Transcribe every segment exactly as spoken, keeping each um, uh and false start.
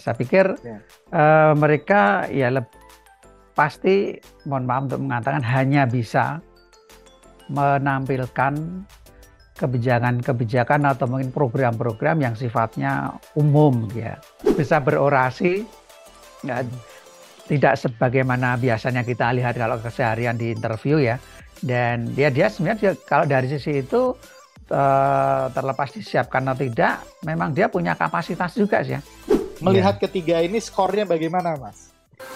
Saya pikir Ya. eh, mereka ya leb- pasti, mohon maaf untuk mengatakan, hanya bisa menampilkan kebijakan-kebijakan atau mungkin program-program yang sifatnya umum ya. Bisa berorasi, ya, tidak sebagaimana biasanya kita lihat kalau keseharian di interview ya. Dan dia dia sebenarnya dia, kalau dari sisi itu eh, terlepas disiapkan atau tidak, memang dia punya kapasitas juga sih ya. Ya. Melihat ketiga ini skornya bagaimana, Mas?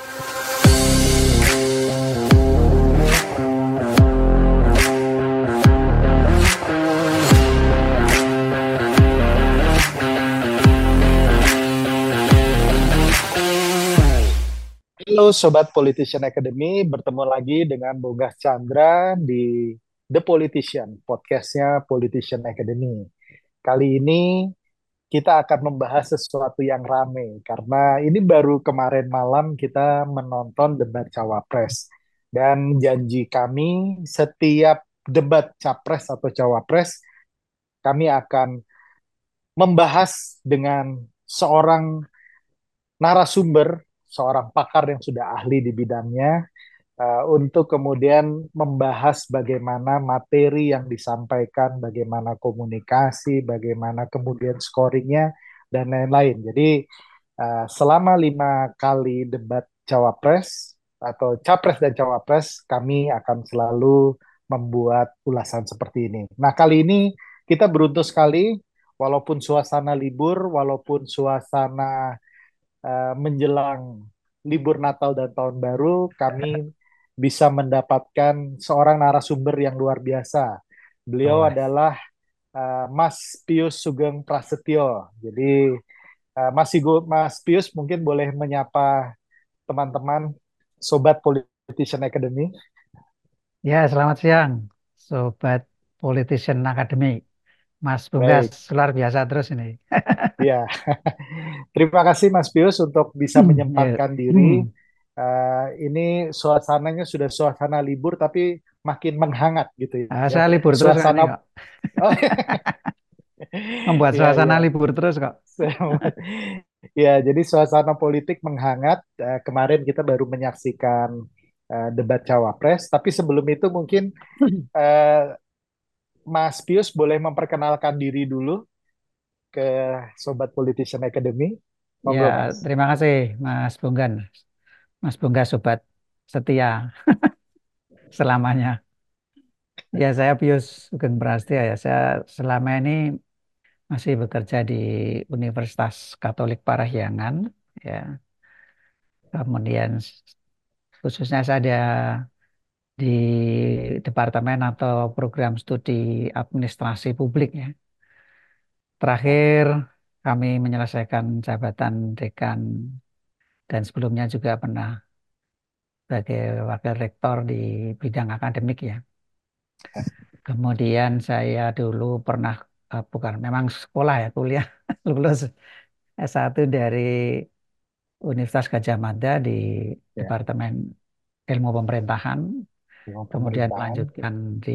Halo Sobat Politician Academy, bertemu lagi dengan Bogas Chandra di The Politician, podcastnya Politician Academy. Kali ini kita akan membahas sesuatu yang rame, karena ini baru kemarin malam kita menonton debat Cawapres. Dan janji kami setiap debat Capres atau Cawapres, kami akan membahas dengan seorang narasumber, seorang pakar yang sudah ahli di bidangnya, eh, untuk kemudian membahas bagaimana materi yang disampaikan, bagaimana komunikasi, bagaimana kemudian scoringnya, dan lain-lain. Jadi eh, selama lima kali debat Cawapres atau Capres dan Cawapres, kami akan selalu membuat ulasan seperti ini. Nah, kali ini kita beruntung sekali, walaupun suasana libur, walaupun suasana eh, menjelang libur Natal dan Tahun Baru, kami bisa mendapatkan seorang narasumber yang luar biasa. Beliau Oh, adalah eh, Mas Pius Sugeng Prasetyo. Jadi, eh, Mas Igo, Mas Pius mungkin boleh menyapa teman-teman Sobat Politician Academy. ya, selamat siang, Sobat Politician Academy. Mas Bunggas, Baik, luar biasa terus ini. ya. Terima kasih Mas Pius untuk bisa Ya. menyempatkan diri. Hmm. Eh, ini suasananya sudah suasana libur tapi makin menghangat gitu Ah, ya. saya libur terus kok ini Suasana kok. oh Membuat iya suasana iya. libur terus kok. Ya, jadi suasana politik menghangat. Eh, kemarin kita baru menyaksikan eh, debat Cawapres, tapi sebelum itu mungkin eh, Mas Pius boleh memperkenalkan diri dulu ke Sobat Politician Academy. Ya, Monggo, Mas. terima kasih Mas Bunggan. Mas Bunggas, Sobat setia selamanya. Ya, saya Pius Sugeng Prasetyo ya. Saya selama ini masih bekerja di Universitas Katolik Parahyangan. Ya, kemudian khususnya saya ada di Departemen atau Program Studi Administrasi Publik ya. Terakhir kami menyelesaikan jabatan dekan dan sebelumnya juga pernah sebagai wakil rektor di bidang akademik ya. Kemudian saya dulu pernah eh, bukan memang sekolah ya kuliah lulus S satu dari Universitas Gadjah Mada di Ya, Departemen Ilmu Pemerintahan, dengan kemudian pemerintahan, melanjutkan di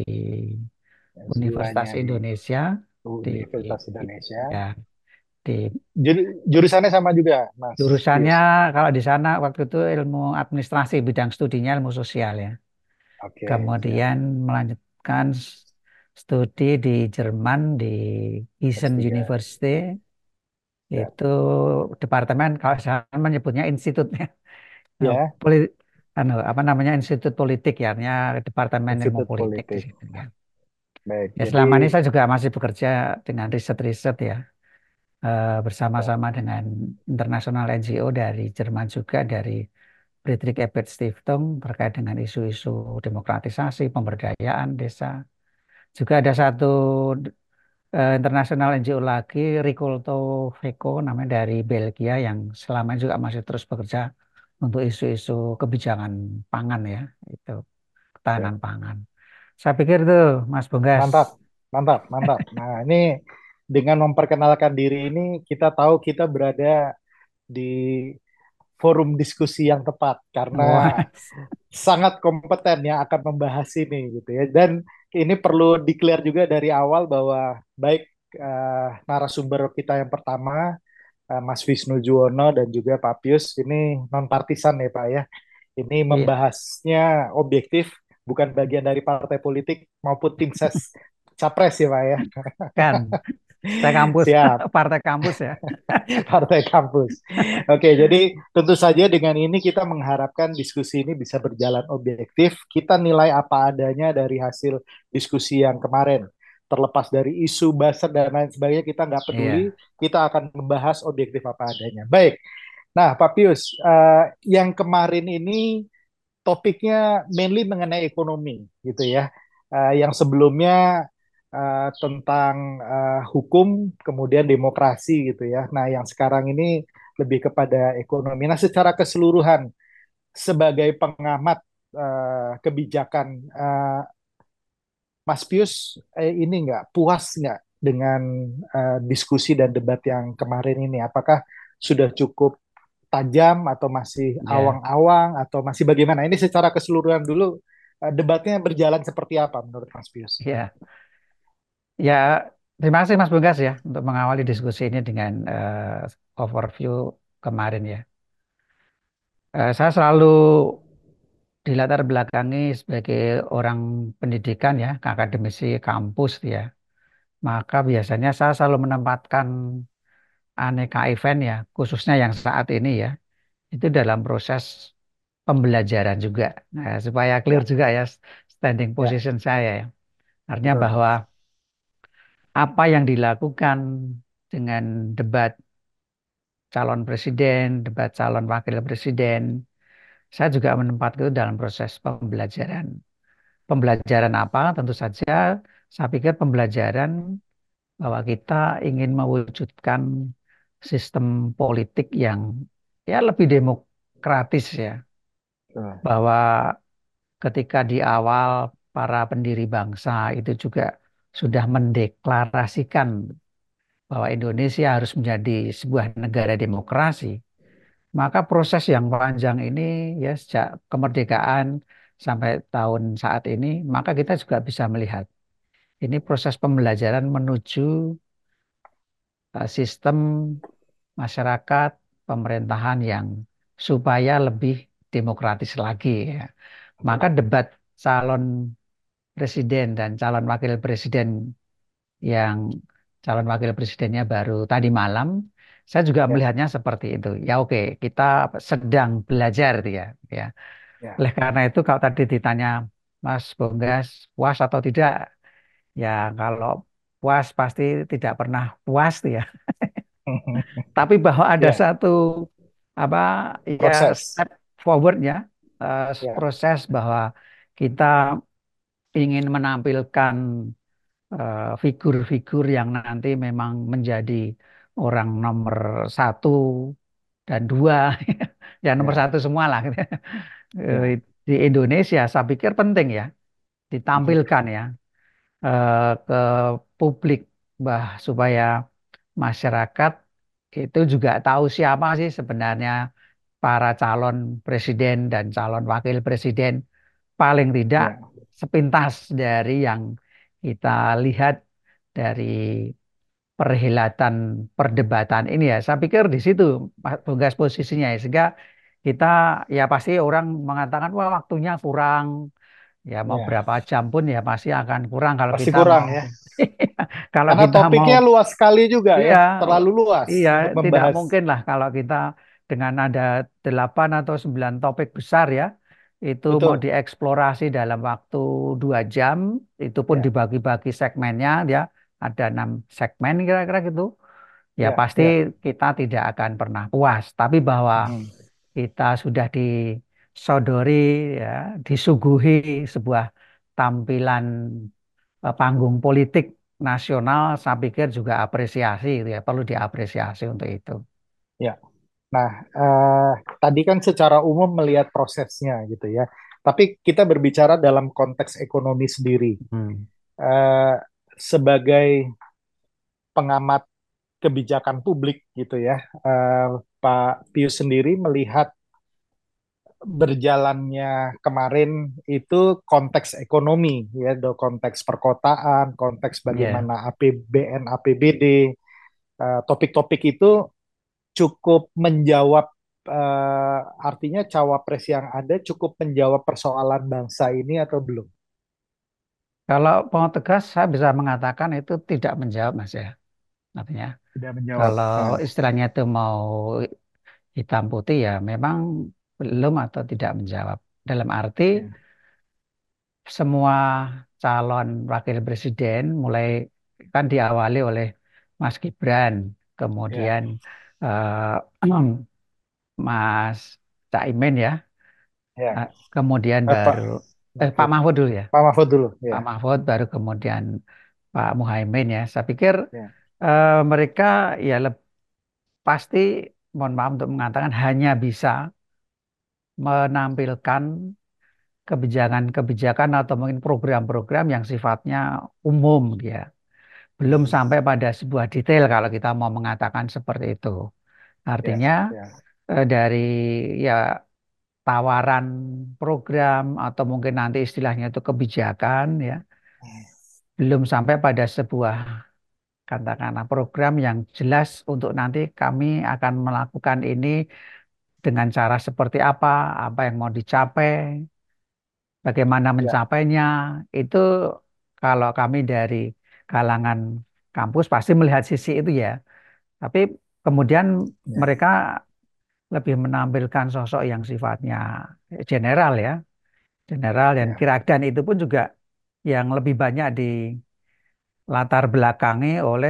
S dua-nya Universitas di Indonesia di Universitas Indonesia. ya di Jur- jurusannya sama juga, Mas jurusannya Pius. kalau di sana waktu itu ilmu administrasi, bidang studinya ilmu sosial ya. Oke, siap. Kemudian melanjutkan s- studi di Jerman di S Gießen tiga, University, siap. itu departemen kalau saya menyebutnya institutnya eh, Ya, poli, anu, apa namanya, institut politik ya, artinya departemen ilmu Institut politik di Politik. situ ya. Baik, Ya, jadi selama ini saya juga masih bekerja dengan riset-riset ya, eh, ya, bersama-sama dengan internasional N G O dari Jerman juga, dari Friedrich Ebert Stiftung terkait dengan isu-isu demokratisasi, pemberdayaan desa. Juga ada satu eh, internasional N G O lagi, Ricolto Veco namanya, dari Belgia, yang selama ini juga masih terus bekerja untuk isu-isu kebijakan pangan ya, itu ya. ketahanan pangan. Saya pikir itu Mas Bunggas. Mantap, mantap, mantap. Nah, ini dengan memperkenalkan diri ini, kita tahu kita berada di forum diskusi yang tepat karena Wah, sangat kompeten yang akan membahas ini gitu ya. Dan ini perlu declare juga dari awal bahwa baik eh, narasumber kita yang pertama eh, Mas Wisnu Juwono dan juga Pak Pius. Ini non partisan ya Pak ya. Ini Iya, membahasnya objektif, bukan bagian dari partai politik maupun tim ses capres ya Pak ya. kan. Saya kampus, Siap. partai kampus ya. Partai kampus. Oke, jadi tentu saja dengan ini kita mengharapkan diskusi ini bisa berjalan objektif. Kita nilai apa adanya dari hasil diskusi yang kemarin. Terlepas dari isu buzzer dan lain sebagainya, kita nggak peduli. Iya, Kita akan membahas objektif apa adanya. Baik. Nah, Pak Pius, eh, yang kemarin ini topiknya mainly mengenai ekonomi, gitu ya. Eh, yang sebelumnya eh, tentang eh, hukum, kemudian demokrasi, gitu ya. Nah, yang sekarang ini lebih kepada ekonomi. Nah, secara keseluruhan, sebagai pengamat eh, kebijakan, eh, Mas Pius, eh, ini nggak puas nggak dengan eh, diskusi dan debat yang kemarin ini? Apakah sudah cukup tajam atau masih iya, awang-awang atau masih bagaimana? Ini secara keseluruhan dulu, eh, debatnya berjalan seperti apa menurut Mas Pius? iya. Ya, terima kasih Mas Bunggas ya untuk mengawali diskusi ini dengan eh, overview kemarin ya. Eh, saya selalu dilatar belakangi sebagai orang pendidikan ya, akademisi kampus ya. Maka biasanya saya selalu menempatkan aneka event ya, khususnya yang saat ini ya, itu dalam proses pembelajaran juga. Nah, supaya clear Ya, juga ya standing ya, position saya ya. Artinya betul. bahwa apa yang dilakukan dengan debat calon presiden, debat calon wakil presiden, saya juga menempatkan itu dalam proses pembelajaran. Pembelajaran apa? Tentu saja saya pikir pembelajaran bahwa kita ingin mewujudkan sistem politik yang ya lebih demokratis ya. Betul. Bahwa ketika di awal para pendiri bangsa itu juga sudah mendeklarasikan bahwa Indonesia harus menjadi sebuah negara demokrasi, maka proses yang panjang ini ya sejak kemerdekaan sampai tahun saat ini, maka kita juga bisa melihat ini proses pembelajaran menuju eh, sistem masyarakat pemerintahan yang supaya lebih demokratis lagi ya. Maka Betul. debat calon presiden dan calon wakil presiden yang calon wakil presidennya baru tadi malam, saya juga Ya, melihatnya seperti itu. Ya oke, kita sedang belajar itu ya. Ya. ya. Oleh karena itu kalau tadi ditanya Mas Bonggas puas atau tidak, ya kalau puas pasti tidak pernah puas tuh ya. Tapi bahwa ada Ya, satu apa ya proses. step forwardnya, eh, Ya, proses bahwa kita ingin menampilkan eh, figur-figur yang nanti memang menjadi orang nomor satu dan dua, ya nomor ya, satu semua lah gitu. Eh, ya. di Indonesia. Saya pikir penting ya Mhm. ditampilkan ya eh, ke publik bah supaya masyarakat itu juga tahu siapa sih sebenarnya para calon presiden dan calon wakil presiden paling tidak Ya, sepintas dari yang kita lihat dari perhelatan perdebatan ini ya. Saya pikir di situ Mas Bogas posisinya ya. Sehingga kita ya pasti orang mengatakan wah waktunya kurang. Ya mau ya. berapa jam pun ya pasti akan kurang kalau Pasti kita kurang mau ya. kalau Karena kita mau topiknya luas sekali juga ya, iya terlalu luas iya untuk tidak membahas. mungkin lah kalau kita dengan ada delapan atau sembilan topik besar ya itu mau Betul. dieksplorasi dalam waktu dua jam itu pun Ya, dibagi-bagi segmennya ya ada enam segmen kira-kira gitu ya ya, pasti ya. kita tidak akan pernah puas. Tapi bahwa Mhm. kita sudah disodori, ya, disuguhi sebuah tampilan eh, panggung politik nasional, saya pikir juga apresiasi, gitu ya, perlu diapresiasi untuk itu. Ya. Nah, eh, tadi kan secara umum melihat prosesnya gitu ya. Tapi kita berbicara dalam konteks ekonomi sendiri. Hmm. Eh, Sebagai pengamat kebijakan publik gitu ya, eh, Pak Pius sendiri melihat berjalannya kemarin itu konteks ekonomi ya, do konteks perkotaan, konteks Ya, bagaimana A P B N, A P B D, eh, topik-topik itu cukup menjawab, eh, artinya cawapres yang ada cukup menjawab persoalan bangsa ini atau belum? Kalau mau tegas, saya bisa mengatakan itu tidak menjawab, Mas ya. Artinya, Tidak menjawab. kalau Nah, istilahnya itu mau hitam putih ya, memang belum atau tidak menjawab. Dalam arti ya, semua calon wakil presiden mulai kan diawali oleh Mas Gibran, ya, kemudian eh, Mas Caimin ya, ya. eh, kemudian Eh, Pak, baru eh, oke. Pak Mahfud dulu ya, Pak Mahfud dulu. Ya, Pak Mahfud baru kemudian Pak Muhaimin ya. Saya pikir ya, eh, mereka ya leb- pasti, mohon maaf untuk mengatakan, hanya bisa menampilkan kebijakan-kebijakan atau mungkin program-program yang sifatnya umum dia. Belum mhm, sampai pada sebuah detail kalau kita mau mengatakan seperti itu. ya, Artinya ya. eh, dari ya tawaran program atau mungkin nanti istilahnya itu kebijakan ya, belum sampai pada sebuah katakanlah program yang jelas untuk nanti kami akan melakukan ini dengan cara seperti apa, apa yang mau dicapai, bagaimana Ya, mencapainya. Itu kalau kami dari kalangan kampus pasti melihat sisi itu ya. Tapi kemudian ya, mereka lebih menampilkan sosok yang sifatnya general ya, general dan ya. kira dan itu pun juga yang lebih banyak di latar belakangi oleh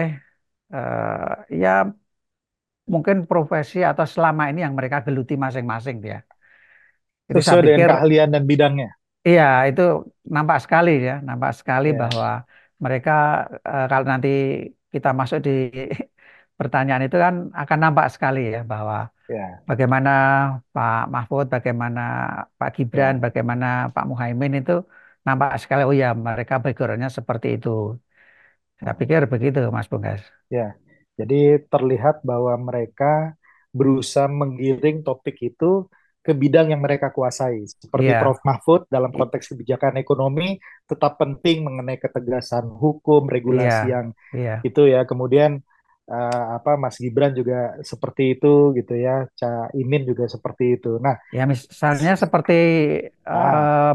eh, ya mungkin profesi atau selama ini yang mereka geluti masing-masing dia. Jadi saya Sesuai dengan pikir keahlian dan bidangnya. iya itu nampak sekali ya, nampak sekali Ya, bahwa mereka eh, kalau nanti kita masuk di pertanyaan itu kan akan nampak sekali ya bahwa ya, bagaimana Pak Mahfud, bagaimana Pak Gibran, ya. bagaimana Pak Muhaimin itu nampak sekali, oh ya mereka backgroundnya seperti itu. Saya pikir begitu Mas Bungkas. Ya, jadi terlihat bahwa mereka berusaha menggiring topik itu ke bidang yang mereka kuasai. Seperti Prof Iya, Mahfud dalam konteks kebijakan ekonomi tetap penting mengenai ketegasan hukum, iya, regulasi yang iya. itu ya. Kemudian eh, apa Mas Gibran juga seperti itu gitu ya. Ca Imin juga seperti itu. Nah, Ya misalnya seperti ah, eh,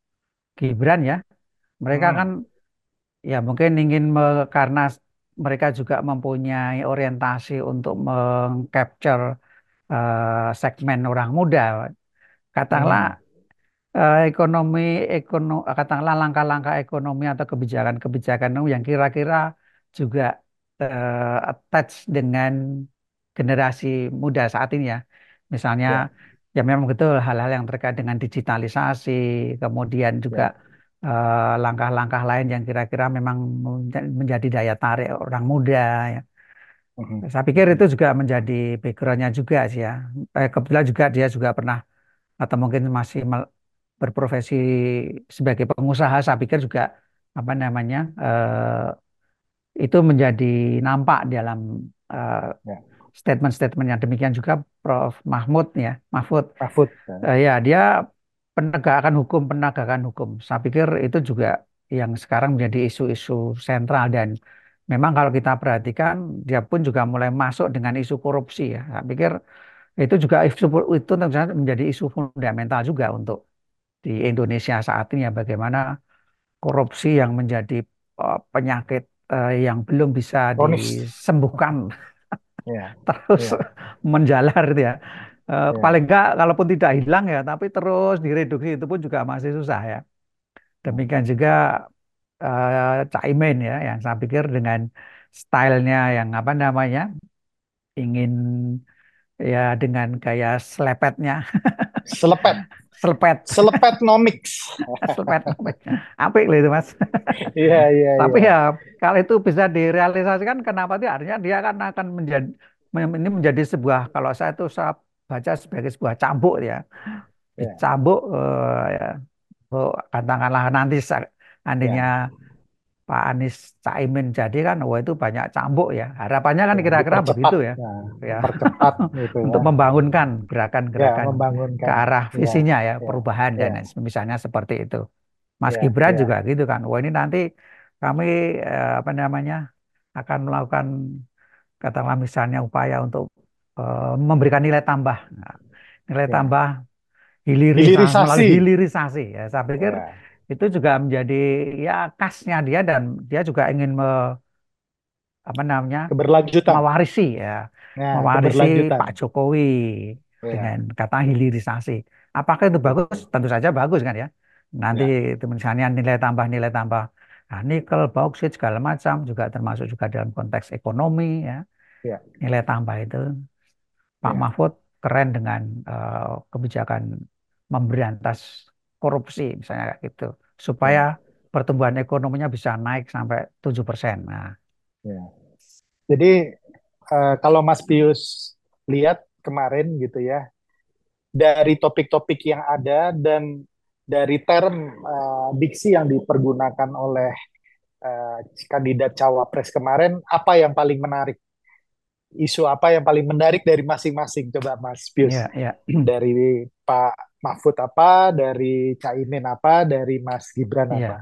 Gibran ya, mereka kan hmm, ya mungkin ingin me- karena mereka juga mempunyai orientasi untuk mengcapture eh, segmen orang muda. Katakanlah hmm, eh, ekonomi ekono katakanlah langkah-langkah ekonomi atau kebijakan-kebijakan yang kira-kira juga eh, attach dengan generasi muda saat ini ya. Misalnya ya, ya memang betul hal-hal yang terkait dengan digitalisasi, kemudian juga ya, eh, langkah-langkah lain yang kira-kira memang menja- menjadi daya tarik orang muda ya. mhm, Saya pikir mhm, itu juga menjadi backgroundnya juga sih ya. Eh, kebetulan juga dia juga pernah atau mungkin masih mel- berprofesi sebagai pengusaha, saya pikir juga apa namanya eh, itu menjadi nampak dalam eh, ya, statement-statement yang demikian juga Prof Mahmud ya, Mahfud. Mahfud. Ya. Eh, ya dia penegakan hukum, penegakan hukum. Saya pikir itu juga yang sekarang menjadi isu-isu sentral dan memang kalau kita perhatikan dia pun juga mulai masuk dengan isu korupsi ya. Saya pikir itu juga isu itu tentu saja menjadi isu fundamental juga untuk di Indonesia saat ini ya, bagaimana korupsi yang menjadi eh, penyakit eh, yang belum bisa Kronis. disembuhkan Ya, terus ya, menjalar itu ya. Eh, ya. paling enggak kalaupun tidak hilang ya tapi terus direduksi itu pun juga masih susah ya. Demikian juga eh, Caimin ya yang saya pikir dengan stylenya yang apa namanya ingin ya dengan gaya selepetnya Selepet, selepet selepet nomics. selepet apik loh itu Mas. Iya, iya, Tapi iya. ya kalau itu bisa direalisasikan kenapa tidak? Artinya dia kan akan menjadi ini menjadi sebuah kalau saya itu saya baca sebagai sebuah cambuk ya. Iya, Dicambuk eh, ya. Oh, katakanlah nanti seandainya iya. Pak Anies Caimin jadi kan wah itu banyak cambuk ya. Harapannya kan Ya, kira-kira dipercepat. begitu ya. Ya, Ya. mempercepat gitu ya. Untuk membangunkan Ya, gerakan-gerakan ke membangunkan. arah Ya, visinya ya, ya, perubahan dan ya, misalnya seperti itu. Mas ya, Gibran juga ya. gitu kan. Wah ini nanti kami eh, apa namanya akan melakukan katakanlah misalnya upaya untuk eh, memberikan nilai tambah. Nah, nilai Ya. tambah hilirisasi melalui Hilirisasi. hilirisasi. Ya, saya pikir Ya. itu juga menjadi ya khasnya dia dan dia juga ingin me- apa namanya Keberlanjutan. mewarisi ya, Nah, mewarisi keberlanjutan. Pak Jokowi dengan Ya. kata hilirisasi. Apakah itu bagus? Betul. Tentu saja bagus kan ya. Nanti Ya. itu misalnya nilai tambah nilai tambah nah, nikel, bauksit segala macam juga termasuk juga dalam konteks ekonomi ya. Ya. Nilai tambah itu Pak Ya. Mahfud keren dengan eh, kebijakan memberantas korupsi misalnya kayak gitu supaya Ya. pertumbuhan ekonominya bisa naik sampai tujuh persen. Nah, Ya. Jadi eh, kalau Mas Pius lihat kemarin gitu ya, dari topik-topik yang ada dan dari term eh, diksi yang dipergunakan oleh eh, kandidat cawapres kemarin, apa yang paling menarik? Isu apa yang paling menarik dari masing-masing? Coba Mas Pius. ya, ya, Dari Pak Mahfud apa, dari Caimin apa, dari Mas Gibran apa? ya.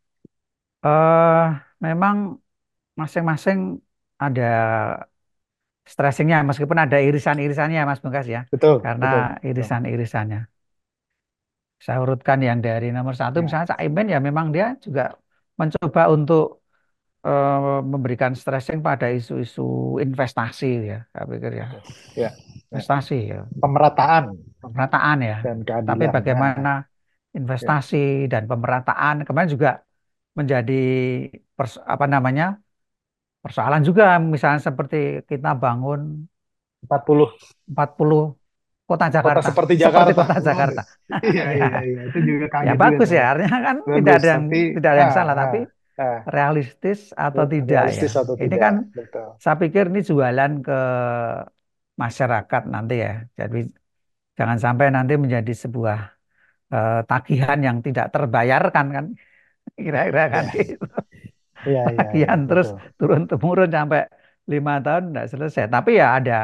Eh, memang masing-masing ada stressingnya meskipun ada irisan-irisannya Mas Bungkas ya. Betul, Karena betul, betul. irisan-irisannya. Saya urutkan yang dari nomor satu Ya, misalnya Caimin ya memang dia juga mencoba untuk eh, memberikan stressing pada isu-isu investasi ya, saya pikir ya. betul. Ya, ya. Investasi ya, Pemerataan pemerataan ya. dan Tapi keadilan. bagaimana Nah, ya, investasi dan pemerataan kemarin juga menjadi pers- apa namanya persoalan juga misalnya seperti kita bangun empat puluh empat puluh kota kota Jakarta seperti seperti Jakarta. kota Waduh. Jakarta. Iya, Ya, iya, iya. Itu juga ya kaget juga bagus ya, saya. artinya kan tidak Bagus, ada yang tapi tidak ada yang ah, salah, tapi ah, ah, realistis atau tidak ya. realistis atau Ini tidak? kan Betul. saya pikir ini jualan ke masyarakat nanti ya. Jadi jangan sampai nanti menjadi sebuah eh, tagihan yang tidak terbayarkan kan, kira-kira kan Ya, gitu. iya, iya, iya, Tagihan terus betul. turun temurun sampai lima tahun tidak selesai. Tapi ya ada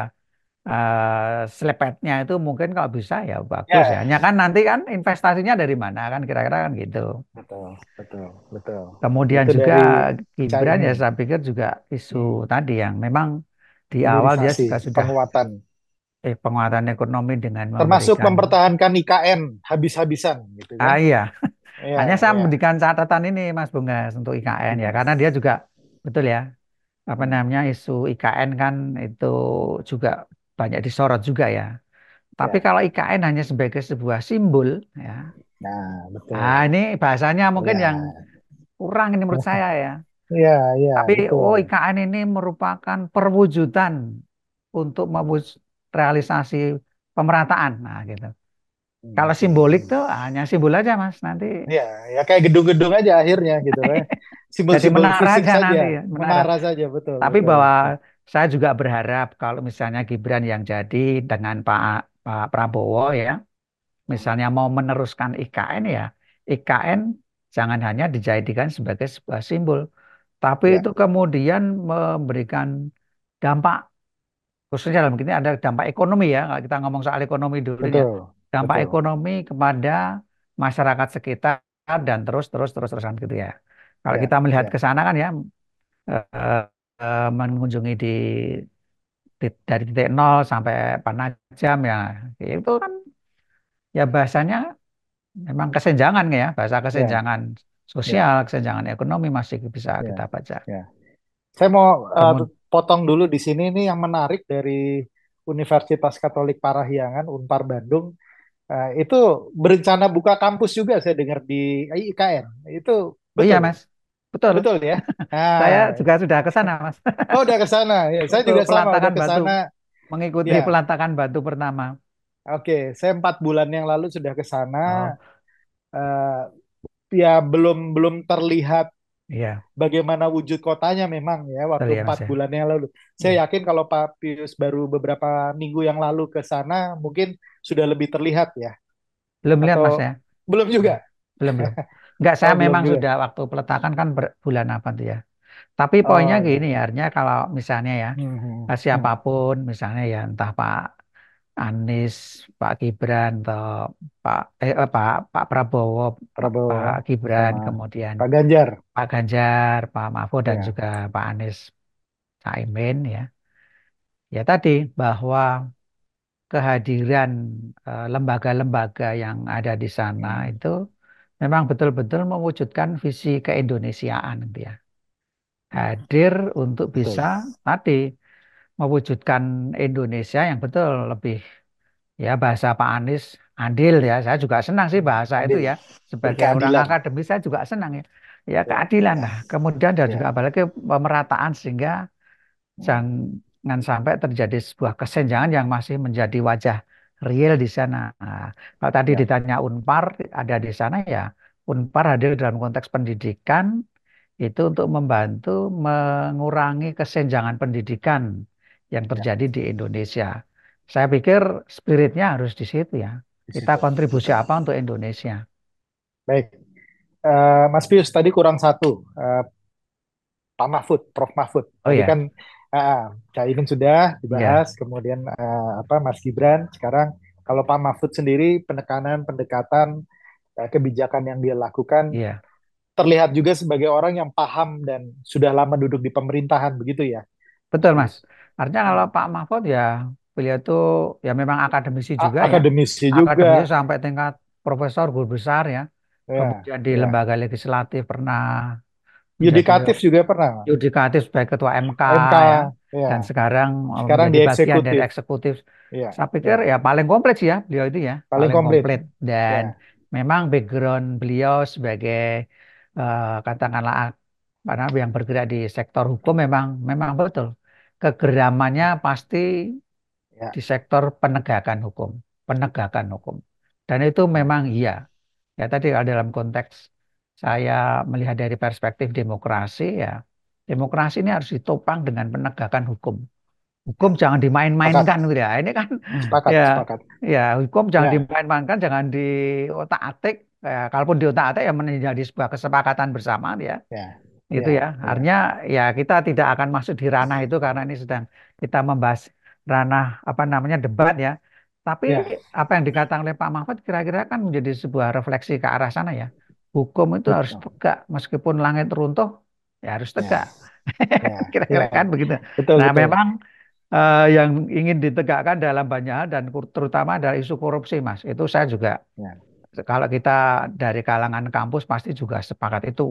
eh selepetnya itu mungkin kalau bisa ya bagus ya. Ya, Hanya kan nanti kan investasinya dari mana kan kira-kira kan gitu. betul, betul, betul. Kemudian Itu juga dari Gibran ya Caimin. saya pikir juga isu Hmm. tadi yang memang di awal dia Hilirisasi, juga sudah penguatan. eh, penguatan ekonomi dengan Termasuk memberikan mempertahankan I K N habis-habisan gitu kan. ah iya Iya, hanya saya iya, memberikan catatan ini Mas Bungas untuk I K N ya iya, karena dia juga betul ya apa iya, namanya isu I K N kan itu juga banyak disorot juga ya. Tapi iya. kalau I K N hanya sebagai sebuah simbol ya. Nah, Ah, betul. ini bahasanya mungkin yang Iya, kurang ini menurut saya ya. iya, iya, Tapi betul. oh I K N ini merupakan perwujudan untuk mewujud realisasi pemerataan. Nah, gitu. Hmm, Kalau hmm, simbolik hmm. tuh hanya simbol aja Mas. Nanti Iya, ya kayak gedung-gedung aja akhirnya gitu kan. jadi Simbol-simbol menara fisik aja saja, nanti ya, menara. menara saja, betul, Tapi betul. bahwa Ya, saya juga berharap kalau misalnya Gibran yang jadi dengan Pak Pak Prabowo ya, misalnya mau meneruskan I K N ya, I K N jangan hanya dijadikan sebagai sebuah simbol, tapi ya, itu kemudian memberikan dampak, khususnya dalam ini ada dampak ekonomi ya, kalau kita ngomong soal ekonomi dulu ya, betul, dampak betul. ekonomi kepada masyarakat sekitar dan terus terus terus terusan gitu ya. Kalau Ya, kita melihat ke ya, sana kan ya, eh, eh, mengunjungi di, di- dari titik nol sampai Panajam ya, itu kan ya bahasanya memang kesenjangan ya, bahasa ya, kesenjangan ya, sosial, kesenjangan ekonomi masih bisa ya, kita baca. ya. Saya mau eh, Kemudian, potong dulu di sini nih yang menarik dari Universitas Katolik Parahyangan Unpar Bandung. Eh, itu berencana buka kampus juga saya dengar di I K N. Itu oh iya betul, Mas, betul. betul ya. Saya Nah, juga sudah ke sana Mas, oh udah ke sana. Ya, saya untuk juga sama udah peletakan ke batu, sana. mengikuti Ya, peletakan batu pertama. oke. Saya empat bulan yang lalu sudah ke sana. Oh Eh, ya belum belum terlihat iya, bagaimana wujud kotanya memang ya betul waktu ya empat Mas ya. bulan yang lalu. Saya Iya. yakin kalau Pak Pius baru beberapa minggu yang lalu ke sana mungkin sudah lebih terlihat ya. Belum lihat Atau Mas ya? belum juga? Belum belum. Enggak, saya Oh belum memang juga. sudah waktu peletakan kan ber- bulan apa tuh ya. Tapi poinnya Oh gini gitu. ya, artinya kalau misalnya ya, Hmm, hmm, eh, hmm. siapapun misalnya ya entah Pak Anies, Pak Gibran, atau Pak eh, eh, Pak Pak Prabowo, Pak, Prabowo Pak Gibran, sama kemudian Pak Ganjar. Pak Ganjar, Pak Mahfud dan Ya, juga Pak Anies, Caimin ya. ya tadi bahwa kehadiran eh, lembaga-lembaga yang ada di sana itu memang betul-betul mewujudkan visi keindonesiaan gitu ya. Hadir untuk bisa Betul. tadi mewujudkan Indonesia yang betul lebih ya bahasa Pak Anies adil ya. Saya juga senang sih bahasa itu Adil, ya. Sebagai orang berkeadilan. akademis saya juga senang ya. Ya Ya, keadilan ya, lah. Kemudian dan juga ya. apalagi pemerataan sehingga jangan sampai terjadi sebuah kesenjangan yang masih menjadi wajah real di sana. Nah, kalau tadi Ya, ditanya Unpar ada di sana ya, Unpar hadir dalam konteks pendidikan itu untuk membantu mengurangi kesenjangan pendidikan yang ya, terjadi di Indonesia. Saya pikir spiritnya harus di situ ya. di Kita situ. kontribusi Betul. apa untuk Indonesia? Baik. Eh, Mas Pius tadi kurang satu. Eh, Pak Mahfud, Prof Mahfud. Oh Tadi kan ya, uh, Caimin sudah ya, dibahas, kemudian eh, apa Mas Gibran. Sekarang kalau Pak Mahfud sendiri penekanan, pendekatan, eh, kebijakan yang dia lakukan iya. terlihat juga sebagai orang yang paham dan sudah lama duduk di pemerintahan, begitu ya, Mas Betul, Mas. Pius. Artinya kalau Hmm. Pak Mahfud ya beliau itu ya memang akademisi A- juga ya. akademisi Akademisi juga, sampai tingkat profesor guru besar ya. ya, Kemudian di ya. lembaga legislatif pernah menjadi Yudikatif juga pernah, yudikatif sebagai ketua M K M K, ya. ya. Dan sekarang eh, Sekarang di menjadi bagian dari eksekutif, eksekutif. ya, Saya pikir ya. ya paling komplit sih ya beliau itu ya. Paling Paling komplit, komplit. Dan ya, memang background beliau sebagai eh, katakanlah karena yang bergerak di sektor hukum memang memang betul. Kegeramannya pasti ya, di sektor penegakan hukum, penegakan hukum. Dan itu ya, memang iya. Ya tadi kalau dalam konteks saya melihat dari perspektif demokrasi ya, demokrasi ini harus ditopang dengan penegakan hukum. Hukum ya. jangan dimain-mainkan Sepakat, gitu ya. Ini kan sepakat, ya sepakat. ya hukum jangan Ya, dimain-mainkan, jangan diotak-atik. Ya, kalaupun diotak-atik ya menjadi sebuah kesepakatan bersama ya. ya, Itu ya, ya, ya, artinya ya kita tidak akan masuk di ranah itu karena ini sedang kita membahas ranah apa namanya debat ya. Tapi ya. apa yang dikatakan oleh Pak Mahfud kira-kira kan menjadi sebuah refleksi ke arah sana ya. Hukum itu harus Betul. tegak meskipun langit runtuh ya harus tegak. Ya, ya, Kira-kira kan ya. begitu. Betul, Nah, betul. memang eh, yang ingin ditegakkan dalam banyak hal dan kur- terutama adalah isu korupsi, Mas. Itu saya juga Ya, kalau kita dari kalangan kampus pasti juga sepakat itu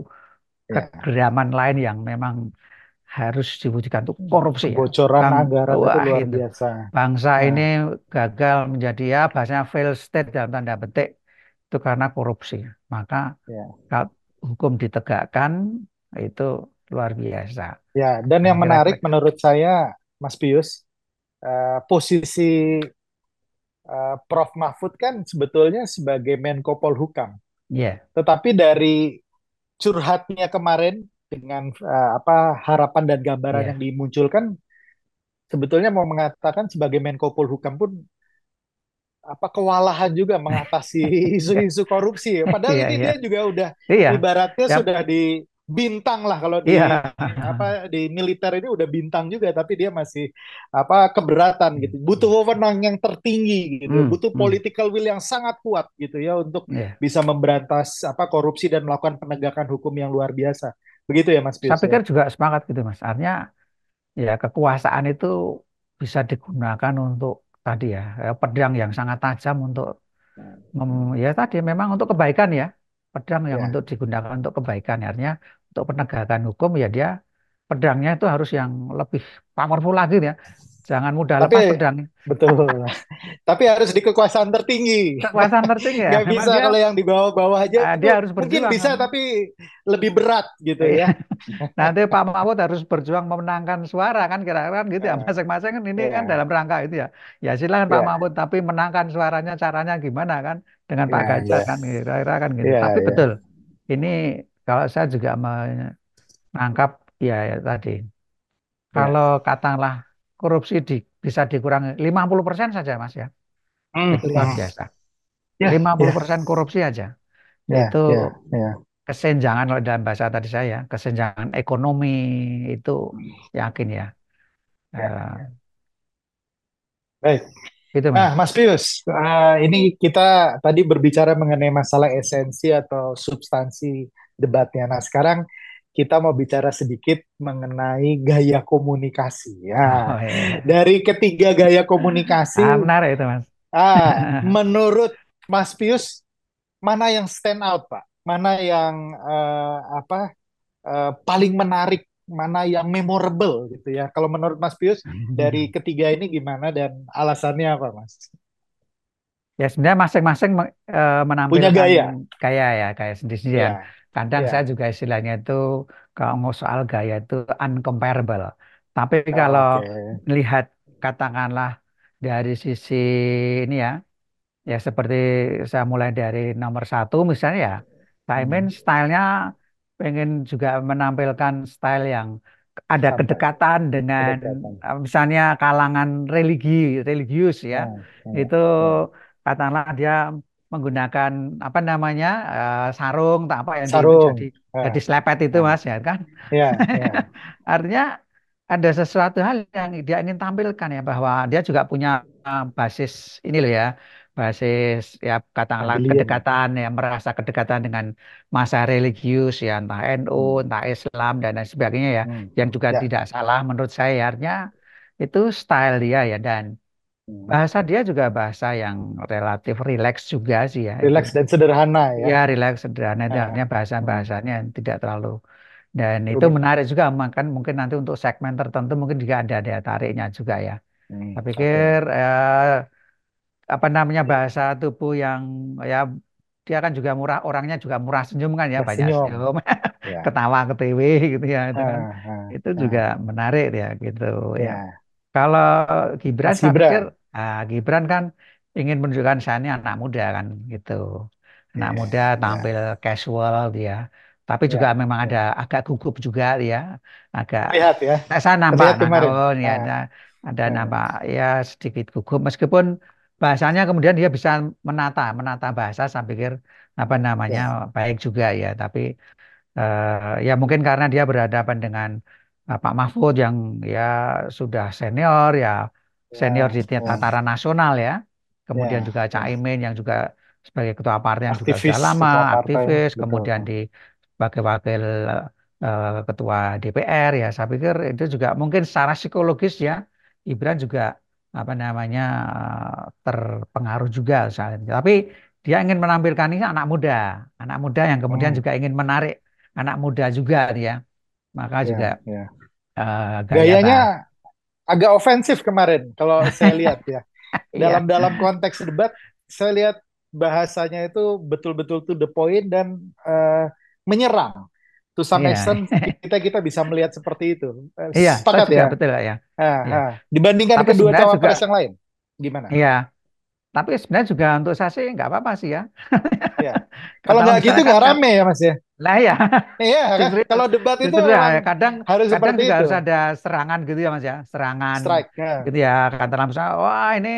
ya. kegeraman lain yang memang harus diwujudkan untuk korupsi ya. Kebocoran Bang, anggaran itu wah luar itu biasa. bangsa ini Nah, gagal menjadi ya bahasanya fail state dalam tanda petik itu karena korupsi. Maka ya, kalau hukum ditegakkan itu luar biasa. ya. Dan Nah, yang kira-kira menarik menurut saya, Mas Pius, eh, posisi eh, Prof Mahfud kan sebetulnya sebagai Menko Polhukam. ya, Tetapi dari curhatnya kemarin dengan eh, apa harapan dan gambaran yang ya, dimunculkan, sebetulnya mau mengatakan sebagai Menko Polhukam pun apa kewalahan juga mengatasi isu-isu korupsi. Padahal iya, ini iya, dia juga udah iya, ibaratnya ya, sudah di bintang lah kalau di iya, apa di militer ini udah bintang juga tapi dia masih apa keberatan gitu. Butuh wewenang yang tertinggi gitu. hmm, Butuh hmm, political will yang sangat kuat gitu ya untuk iya. bisa memberantas apa korupsi dan melakukan penegakan hukum yang luar biasa. Begitu ya Mas Saya Pius ya. pikir juga semangat gitu Mas. Artinya ya kekuasaan itu bisa digunakan untuk tadi ya ya, pedang yang sangat tajam untuk mem- ya tadi memang untuk kebaikan ya pedang yang Ya. untuk digunakan untuk kebaikan artinya untuk penegakan hukum ya dia pedangnya itu harus yang lebih powerful lagi ya jangan mudah Tapi lepas pedang betul. Tapi harus di kekuasaan tertinggi. kekuasaan tertinggi ya Nggak memang bisa dia kalau yang di bawah-bawah aja ah, dia itu harus mungkin berjuang bisa tapi lebih berat gitu iya. ya. Nanti Pak Mahfud harus berjuang memenangkan suara kan kira-kira kan gitu ya Eh, masing-masing kan ini kan ya, dalam rangka itu ya ya silakan Pak ya, Mahfud tapi menangkan suaranya caranya gimana kan dengan Pak ya, Ganjar ya, kan kira-kira kan gitu ya, tapi ya, betul ini kalau saya juga menangkap ya, ya tadi ya. kalau katakanlah korupsi di, bisa dikurangi lima puluh persen saja Mas ya Hmm, itu luar hmm. biasa Ya, lima puluh ya, persen korupsi aja itu ya, ya, ya, kesenjangan kalau dalam bahasa tadi saya kesenjangan ekonomi itu yakin ya. ya. Eh, Baik. itu Nah, Mas. Mas Pius, eh, ini kita tadi berbicara mengenai masalah esensi atau substansi debatnya. Nah, sekarang kita mau bicara sedikit mengenai gaya komunikasi. Ya, Oh iya. dari ketiga gaya Ah, komunikasi, menarik itu, Mas. ah, menurut Mas Pius, mana yang stand out, Pak? Mana yang eh, apa eh, paling menarik? Mana yang memorable gitu ya? Kalau menurut Mas Pius, dari ketiga ini gimana dan alasannya apa, Mas? Ya sebenarnya masing-masing me- eh, Punya menampilkan gaya, gaya ya, gaya sendiri-sendiri kan. ya, Kadang saya ya. juga istilahnya itu kalau mau soal gaya itu uncomparable. Tapi kalau Oke. melihat katakanlah dari sisi ini ya, ya seperti saya mulai dari nomor satu misalnya ya, Taimin Hmm, stylenya pengen juga menampilkan style yang ada santai, kedekatan dengan kedekatan. eh, misalnya kalangan religi, religius ya, Hmm, hmm, itu hmm. katakanlah dia menggunakan apa namanya eh, sarung tak apa yang di itu jadi Sarung. jadi Ah, selepet itu ah. mas ya kan. Ya, ya, Artinya ada sesuatu hal yang dia ingin tampilkan ya bahwa dia juga punya uh, basis ini loh ya, basis ya katakanlah pavilion. kedekatan ya merasa kedekatan dengan masa religius ya entah N U, Hmm, entah Islam dan lain sebagainya ya hmm. yang juga Ya, tidak salah menurut saya ya. Artinya itu style dia ya dan hmm. bahasa dia juga bahasa yang relatif rileks juga sih ya itu. Rileks dan sederhana ya. Ya, rileks sederhana itu Ah, artinya hmm. bahasa-bahasanya yang tidak terlalu dan itu Rumit. menarik juga, makan mungkin nanti untuk segmen tertentu mungkin juga ada daya tariknya juga ya. Hmm, Saya oke. pikir eh, apa namanya bahasa tubuh yang ya dia kan juga murah orangnya juga murah senyum kan ya banyak Tersenyum. senyum Ya. ketawa ketiwi gitu ya itu kan Ah, ah, itu juga ah. menarik ya gitu ya. Ya. Kalau Gibran Mas saya pikir Gibran. ah, Gibran kan ingin menunjukkan saya ini anak muda kan gitu. Anak Ya, muda tampil ya, casual dia. Tapi juga ya, memang ada ya. agak gugup juga dia. Agak Terlihat ya. saya nampak Terlihat nah, kemarin. oh ya Ah, ada ada ah. nampak ya sedikit gugup meskipun bahasanya kemudian dia bisa menata menata bahasa saya pikir apa namanya Ya, baik juga ya. Tapi Eh, ya mungkin karena dia berhadapan dengan eh, Pak Mahfud yang ya sudah senior ya senior ya, di ya, tataran nasional ya. Kemudian ya, juga ya. Caimin yang juga sebagai ketua partai yang juga sudah Aktivis lama ketua partai. aktivis, Betul. kemudian di sebagai wakil eh, ketua D P R ya. Saya pikir itu juga mungkin secara psikologis ya Gibran juga apa namanya eh, terpengaruh juga soal itu. Tapi dia ingin menampilkan ini anak muda, anak muda yang kemudian Hmm, juga ingin menarik anak muda juga dia maka juga ya, ya. eh, gaya bah Gayanya agak ofensif kemarin kalau saya lihat ya. iya Dalam dalam konteks debat, saya lihat bahasanya itu betul-betul to the point dan eh, menyerang. To some iya extent kita kita bisa melihat seperti itu. Eh, iya saya sepakat juga ya. betul ya Ah, iya ah. Dibandingkan tapi kedua sebenarnya juga cawapres yang lain, gimana? iya tapi sebenarnya juga untuk saya sih nggak apa-apa sih ya Ya, kalau katakanlah nggak gitu misalnya kan nggak kan rame ya Mas ya. lah ya Iya kan, justru kalau debat itu justru ya memang kadang harus kadang seperti juga itu. harus ada serangan gitu ya mas ya serangan Strike, ya. gitu ya katakanlah misalnya wah ini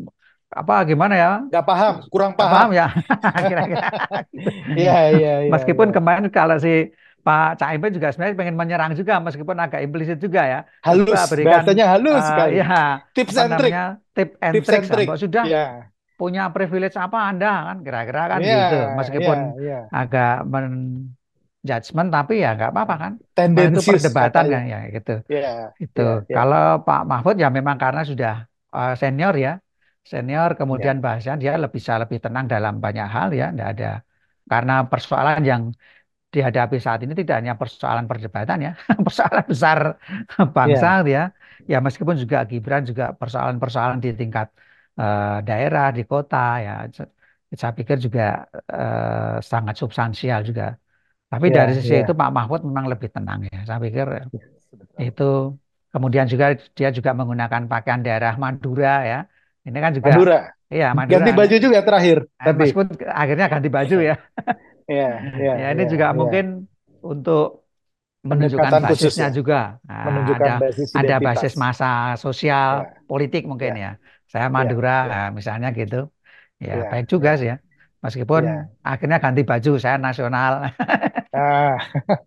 apa gimana ya Nggak paham, kurang nggak paham. paham ya kira-kira gitu. Iya, iya, iya, Meskipun iya. kemarin kalau si Pak Caimin juga sebenarnya pengen menyerang juga meskipun agak implisit juga ya. Coba Halus, berikan bahasanya halus eh, sekali. ya Tips apa and trick, namanya tip and tips tricks and ya. trick. Mbak sudah Ya, punya privilege apa Anda kan kira-kira kan iya, gitu. iya, Meskipun iya. agak men judgment tapi ya nggak apa-apa kan. Toh itu Tendensius perdebatan kan katanya. ya gitu. Ya, Itu ya, ya, kalau Pak Mahfud ya memang karena sudah eh, senior ya. Senior kemudian ya, bahasanya dia lebih bisa lebih tenang dalam banyak hal ya, enggak ada karena persoalan yang dihadapi saat ini tidak hanya persoalan perdebatan ya, persoalan besar bangsa ya, ya. Ya meskipun juga Gibran juga persoalan-persoalan di tingkat eh, daerah, di kota ya. Saya pikir juga eh, sangat substansial juga. Tapi dari ya, sisi itu ya. Pak Mahfud memang lebih tenang ya. Saya pikir Betul. itu kemudian juga dia juga menggunakan pakaian daerah Madura ya. Ini kan juga Madura. iya Madura Ganti ya. baju juga terakhir, Eh, tapi. Meskipun akhirnya ganti baju ya. Ya, ya, Ya ini ya, juga ya. mungkin untuk menunjukkan Pendekatan khusus basisnya ya, juga. Nah, ada menunjukkan basis ada basis identitas. masa sosial Ya, politik mungkin ya, ya. Saya ya, Madura ya, nah, misalnya gitu. Ya baik ya, juga sih ya, ya. Meskipun ya. akhirnya ganti baju saya nasional Ah,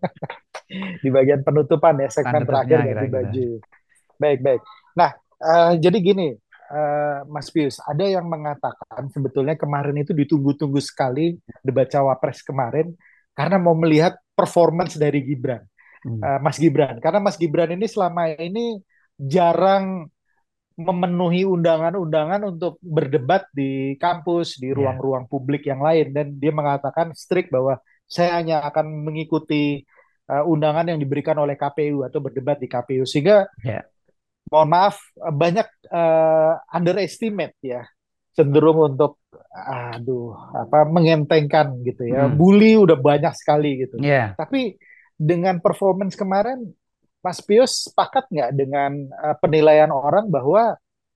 di bagian penutupan ya, segmen penutupnya terakhir ganti kira-kira. baju. Baik, baik. Nah, eh, jadi gini, eh, Mas Pius, ada yang mengatakan sebetulnya kemarin itu ditunggu-tunggu sekali debat cawapres kemarin karena mau melihat performance dari Gibran. Hmm. eh, Mas Gibran. Karena Mas Gibran ini selama ini jarang memenuhi undangan-undangan untuk berdebat di kampus, di Ya, ruang-ruang publik yang lain. Dan dia mengatakan strict bahwa saya hanya akan mengikuti uh, undangan yang diberikan oleh K P U atau berdebat di K P U. Sehingga, ya. mohon maaf, uh, banyak uh, underestimate ya, cenderung untuk, aduh, apa, mengentengkan gitu ya. Hmm. Bully udah banyak sekali gitu. Ya. Tapi dengan performance kemarin, Mas Pius sepakat nggak dengan uh, penilaian orang bahwa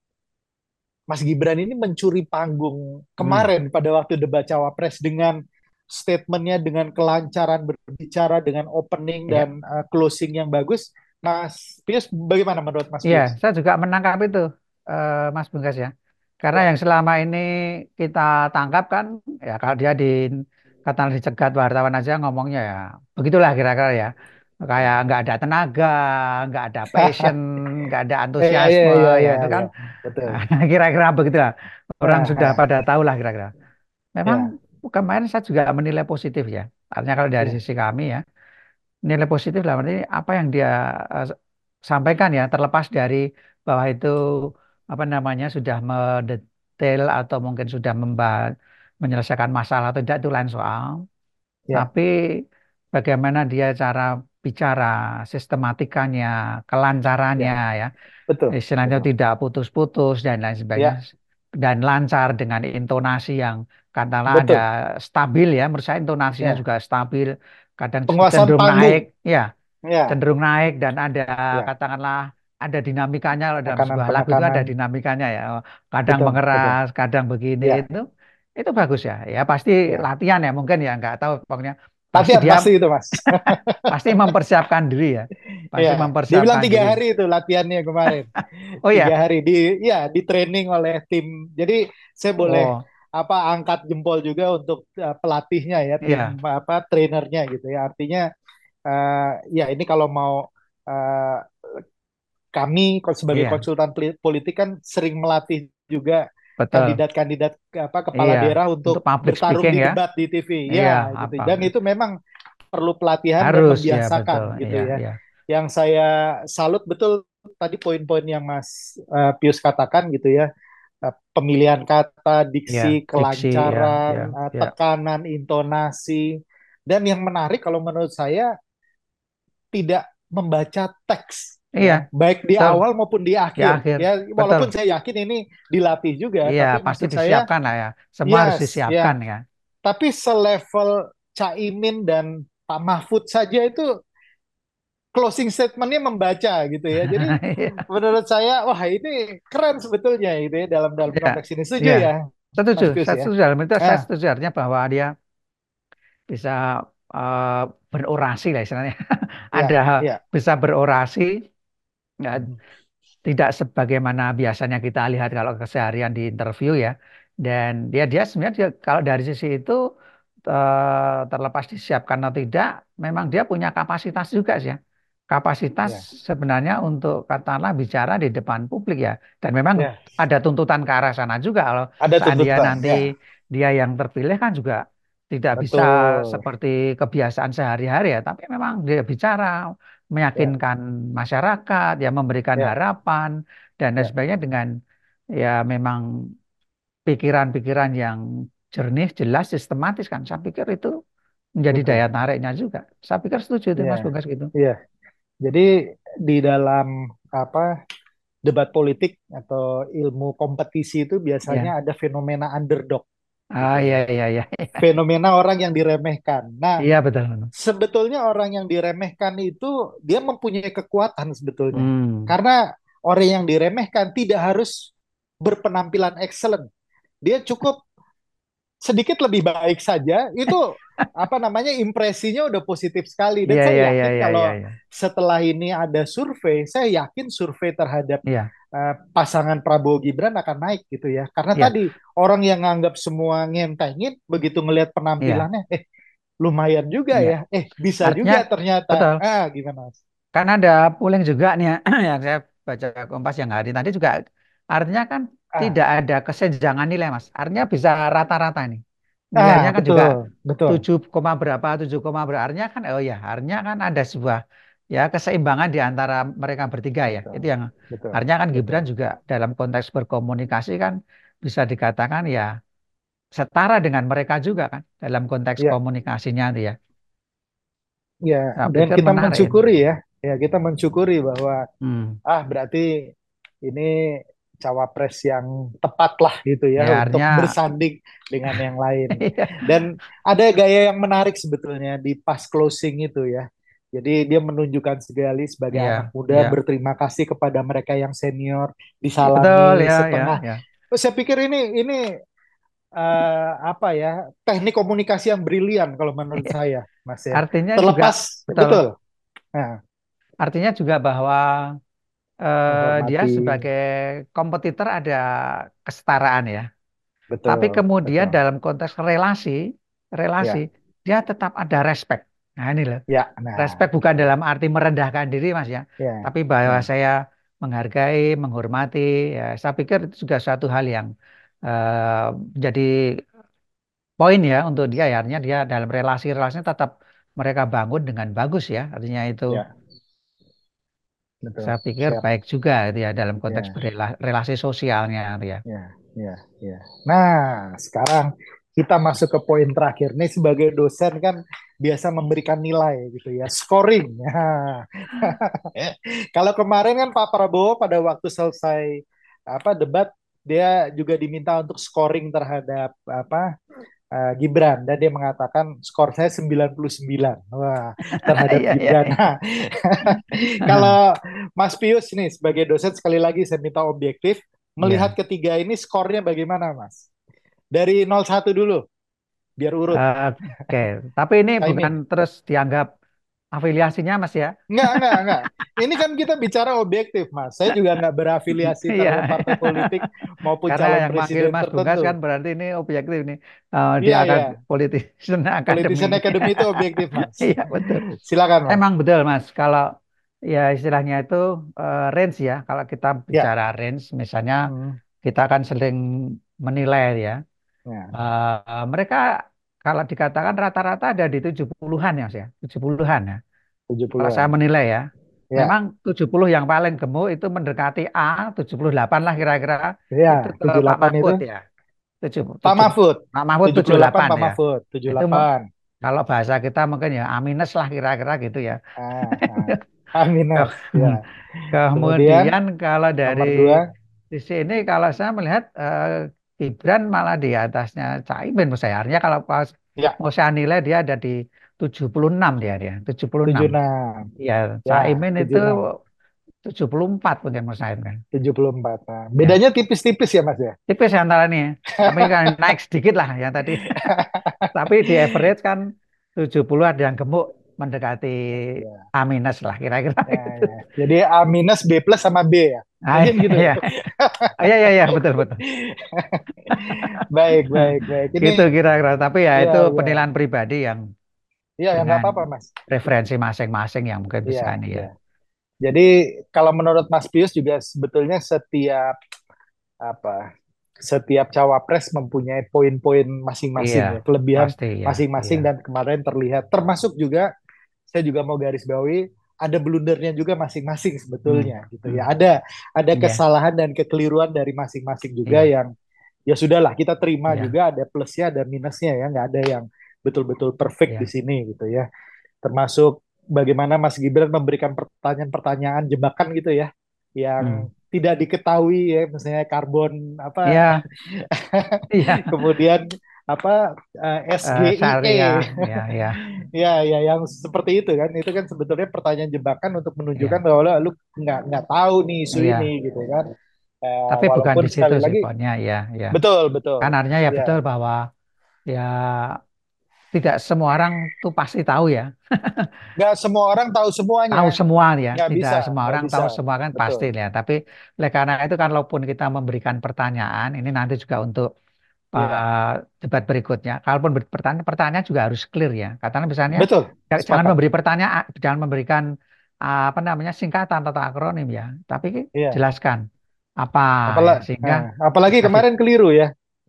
Mas Gibran ini mencuri panggung Hmm. kemarin pada waktu debat cawapres dengan statementnya, dengan kelancaran berbicara, dengan opening Ya. dan uh, closing yang bagus. Mas Pius, bagaimana menurut Mas Iya, Pius? saya juga menangkap itu, eh, Mas Bungkas ya. Karena Ya, yang selama ini kita tangkap kan, ya kalau dia di kata dicegat wartawan aja ngomongnya ya, begitulah kira-kira ya. Kayak nggak ada tenaga, nggak ada passion, nggak ada iya, iya, antusiasme, iya, ya iya, itu iya, kan betul. kira-kira begitulah. Orang Ya, sudah ya, pada tahu lah kira-kira. Memang ya, kemarin saya juga menilai positif ya. Artinya kalau dari ya, sisi kami ya, nilai positif lah berarti apa yang dia eh, sampaikan ya terlepas dari bahwa itu apa namanya sudah mendetail atau mungkin sudah membahas menyelesaikan masalah atau tidak itu lain soal ya, tapi bagaimana dia cara bicara sistematikanya kelancarannya ya, ya betul, istilahnya betul. tidak putus-putus dan lain sebagainya Ya, dan lancar dengan intonasi yang katakanlah ada betul. stabil ya menurut saya intonasinya Ya, juga stabil kadang penguasaan cenderung naik panggung. ya Ya, cenderung naik dan ada ya, katakanlah ada dinamikanya kalau dalam sebuah lagu itu ada tekanan-penekanan. dinamikanya ya kadang Betul, betul. mengeras kadang begini Ya, itu itu bagus ya ya pasti ya. latihan ya mungkin ya nggak tahu pokoknya pasti Latihan dia pasti itu, Mas. pasti mempersiapkan diri ya pasti Ya, dia bilang mempersiapkan tiga diri hari itu latihannya kemarin. oh Tiga ya hari di, ya, di training oleh tim. Jadi saya boleh oh apa angkat jempol juga untuk uh, pelatihnya ya, tim iya apa trainernya gitu ya. Artinya uh, ya ini kalau mau uh, kami kalau sebagai iya konsultan poli- politik kan sering melatih juga betul kandidat-kandidat apa kepala iya daerah untuk untuk public bertarung speaking di ya debat di T V. iya Ya, gitu. apa Dan itu memang perlu pelatihan dan harus ya betul membiasakan gitu iya ya. iya Yang saya salut betul tadi poin-poin yang Mas uh, Pius katakan gitu ya. Uh, pemilihan kata, iya diksi, diksi ya kelancaran, ya uh, ya tekanan, intonasi. Dan yang menarik kalau menurut saya tidak membaca teks iya ya, baik di betul awal maupun di di akhir. akhir Ya, betul. walaupun saya yakin ini dilatih juga, Iya, tapi pasti maksud saya disiapkan lah ya. Semua harus yes, disiapkan ya. ya. Tapi selevel Caimin dan Pak Mahfud saja itu closing statementnya membaca gitu ya. Jadi Iya, menurut saya, wah ini keren sebetulnya gitu ya dalam dalam iya, konteks ini. Setuju iya. ya, Setuju, Mas Pius saya ya? setuju. Dalam itu saya Ah, setuju artinya bahwa dia bisa eh, berorasi lah istilahnya. Ada ya, ya. bisa berorasi, nggak Mhm. tidak sebagaimana biasanya kita lihat kalau keseharian di interview ya. Dan dia dia sebenarnya dia, kalau dari sisi itu eh, terlepas disiapkan atau tidak, memang dia punya kapasitas juga sih ya. Kapasitas Ya, sebenarnya untuk katakanlah bicara di depan publik ya. Dan memang ya. ada tuntutan ke arah sana juga kalau Ada seandainya tuntutan, nanti ya. dia yang terpilih kan juga tidak bisa Betul. seperti kebiasaan sehari-hari ya, tapi memang dia bicara Ya, meyakinkan masyarakat, ya memberikan ya, harapan dan lain ya. sebagainya dengan ya memang pikiran-pikiran yang jernih, jelas, sistematis kan. Saya pikir itu menjadi daya Betul. tariknya juga. Saya pikir setuju itu Mas Ya, Bukas gitu. ya. Jadi di dalam apa debat politik atau ilmu kompetisi itu biasanya Ya. ada fenomena underdog gitu Ah ya. iya iya iya. Fenomena orang yang diremehkan. Nah, Iya betul. sebetulnya orang yang diremehkan itu dia mempunyai kekuatan sebetulnya. Hmm. Karena orang yang diremehkan tidak harus berpenampilan excellent. Dia cukup sedikit lebih baik saja, itu apa namanya impresinya udah positif sekali. Dan Iya iya saya iya yakin iya iya kalau iya. setelah ini ada survei, saya yakin survei terhadap Iya. uh, pasangan Prabowo Gibran akan naik gitu ya. Karena Iya. tadi orang yang nganggap semua ngentengin, begitu ngelihat Iya. penampilannya, eh lumayan juga Iya. ya, eh bisa Artinya juga ternyata. betul. Ah, gimana? Mas? Kan ada polling juga nih ya, yang saya baca Kompas yang hari tadi juga artinya kan Ah, tidak ada kesenjangan nilai Mas. Artinya bisa rata-rata nih. ah, Nilainya kan juga betul, betul. tujuh koma berapa, tujuh koma berapa. Artinya kan oh ya, artinya kan ada sebuah ya keseimbangan di antara mereka bertiga ya. betul, Itu yang betul, artinya kan betul. Gibran juga dalam konteks berkomunikasi kan bisa dikatakan ya setara dengan mereka juga kan dalam konteks Ya, komunikasinya itu ya. ya. Saya Dan pikir kita menarik itu. mensyukuri ya, ya kita mensyukuri bahwa Hmm. ah berarti ini cawapres yang tepat lah gitu ya Ya untuk artinya bersanding dengan yang lain. Dan ada gaya yang menarik sebetulnya di pas closing itu ya. Jadi dia menunjukkan sekali sebagai iya, anak muda iya. berterima kasih kepada mereka yang senior, Ya, betul disalami ya, ya, setengah. ya. Oh, saya pikir ini ini eh, apa ya teknik komunikasi yang brilian kalau menurut saya, Mas ya. Artinya juga Terlepas betul. betul, nah, Artinya juga bahwa eh, dia menghormati, sebagai kompetitor ada kesetaraan ya. Tapi betul, kemudian betul, dalam konteks relasi, relasi ya, dia tetap ada respect. Nah ini loh, ya, nah, respect bukan dalam arti merendahkan diri Mas ya, ya, tapi bahwa ya, saya menghargai, menghormati. Ya, saya pikir itu juga suatu hal yang eh, menjadi poin ya untuk dia ya. Artinya dia dalam relasi-relasinya tetap mereka bangun dengan bagus ya. Artinya itu ya, betul, saya pikir siap, baik juga gitu ya dalam konteks ya, berrela- relasi sosialnya gitu ya. ya, ya, ya. Nah, sekarang kita masuk ke poin terakhir. Nih sebagai dosen kan biasa memberikan nilai gitu ya, scoring. Kalau kemarin kan Pak Prabowo pada waktu selesai apa debat dia juga diminta untuk scoring terhadap apa eh, Gibran dan dia mengatakan skor saya sembilan puluh sembilan. Wah, terhadap Iya, iya, Gibran. iya. Nah, kalau Mas Pius nih sebagai dosen sekali lagi saya minta objektif melihat Iya. ketiga ini skornya bagaimana, Mas? Dari nol satu dulu biar urut. Eh, Oke, tapi ini bukan Caimin. terus dianggap afiliasinya Mas ya. Enggak, enggak, enggak. Ini kan kita bicara objektif, Mas. Saya juga enggak berafiliasi Iya. terhadap partai politik maupun Karena calon yang manggil presiden Mas Bungkas kan tertentu. berarti ini objektif nih. Eh, dia Iya, akan iya. politician academy. Politician Academy itu objektif, Mas. Iya, betul. Silakan, Mas. Emang betul Mas. Kalau ya istilahnya itu eh, range ya. Kalau kita Ya. bicara range, misalnya Hmm. kita kan sering menilai ya. Ya, Eh, mereka kalau dikatakan rata-rata ada di tujuh puluhan-an ya Mas ya. tujuh puluhan-an ya. Kalau saya tujuh puluhan-an. menilai ya. Memang Ya. tujuh puluh yang paling gemuk itu mendekati A, tujuh puluh delapan lah kira-kira Ya, itu ke tujuh puluh Pak delapan itu Mahfud ya. Tujuh, Pak tujuh, Mahfud. Pak Mahfud tujuh tujuh puluh puluh delapan delapan Pak ya. Mahfud. Itu me- tujuh puluh delapan. kalau bahasa kita mungkin ya A minus lah kira-kira gitu ya. Ah, ah. Ah, minus. Ya. Ke- Kemudian Kemudian kalau dari nomor dua. sisi ini kalau saya melihat eh, Gibran malah di atasnya Caimin menurut saya. Artinya kalau pas Ya, mau saya nilai dia ada di tujuh puluh enam dia dia, tujuh puluh enam. tujuh puluh enam. Iya, Ya, Caimin itu tujuh puluh enam. tujuh puluh empat mungkin menurut saya kan. tujuh puluh empat. Nah, Ya. bedanya tipis-tipis ya, Mas ya? Tipis ya antara nih. Tapi kan naik sedikit lah yang tadi. Tapi di average kan tujuh puluh ada yang gemuk mendekati Ya, A minus lah kira-kira ya, itu. ya. Jadi A minus B plus sama B ya. Ah, Mungkin gitu ya. iya, iya, iya, iya, betul, betul. Baik, baik, baik. Ini Gitu kira-kira. Tapi ya ya, itu ya. penilaian pribadi yang Iya, ya nggak dengan apa-apa, Mas. preferensi masing-masing yang mungkin Iya, bisa ini ya. iya. Jadi kalau menurut Mas Pius juga sebetulnya setiap apa setiap cawapres mempunyai poin-poin Iya, masing-masing ya, kelebihan pasti ya. Iya, masing-masing dan kemarin terlihat termasuk juga saya juga mau garis bawahi ada blundernya juga masing-masing hmm, sebetulnya gitu hmm, ya. Ada ada iya, kesalahan dan kekeliruan dari masing-masing juga iya, yang ya sudahlah kita terima iya, juga ada plusnya ada minusnya ya, nggak ada yang betul-betul perfect di iya, sini gitu ya. Termasuk bagaimana Mas Gibran memberikan pertanyaan-pertanyaan jebakan gitu ya hmm, yang tidak diketahui ya misalnya karbon apa iya, iya. kemudian apa eh, Eh, S G I E syariah, ya, ya, ya ya yang seperti itu kan itu kan sebetulnya pertanyaan jebakan untuk menunjukkan iya, bahwa lo- lu nggak nggak tahu nih isu ini iya. gitu kan. Eh, Tapi bukan walaupun di situ sekali sih lagi poinnya, ya, ya. betul betul Kan artinya ya ya betul bahwa ya tidak semua orang tuh pasti tahu ya. nggak semua orang tahu semuanya Tahu semua ya, nggak tidak bisa semua nggak orang bisa tahu semua kan betul pasti ya. Tapi oleh karena itu kan walaupun kita memberikan pertanyaan, ini nanti juga untuk ya uh, debat berikutnya. Kalaupun bertanya, pertanyaan juga harus clear ya. Katanya misalnya betul ya, jangan sepakat memberi pertanyaan, jangan memberikan uh, apa namanya singkatan atau akronim ya, tapi iya jelaskan apa ya apalagi sehingga apalagi bisa di, kemarin keliru ya